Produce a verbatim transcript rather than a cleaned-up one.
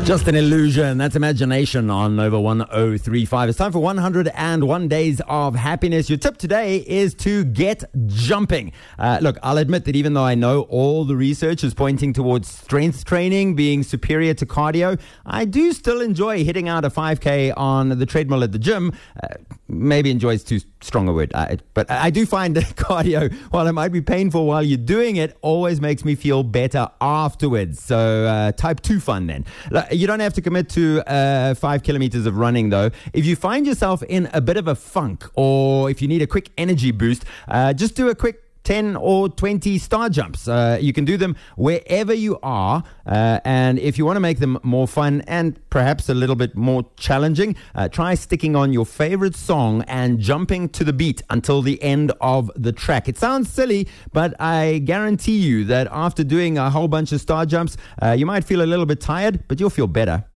Just an illusion. That's Imagination on Nova one oh three point five. It's time for one hundred one Days of Happiness. Your tip today is to get jumping. Uh, look, I'll admit that even though I know all the research is pointing towards strength training being superior to cardio, I do still enjoy hitting out a five K on the treadmill at the gym. Uh, maybe enjoy is too strong a word, I, but I do find that cardio, while it might be painful while you're doing it, always makes me feel better afterwards. So uh, type two fun then. You don't have to commit to uh, five kilometers of running, though. If you find yourself in a bit of a funk, or if you need a quick energy boost, uh, just do a quick ten or twenty star jumps. Uh, you can do them wherever you are. Uh, and if you want to make them more fun and perhaps a little bit more challenging, uh, try sticking on your favorite song and jumping to the beat until the end of the track. It sounds silly, but I guarantee you that after doing a whole bunch of star jumps, uh, you might feel a little bit tired, but you'll feel better.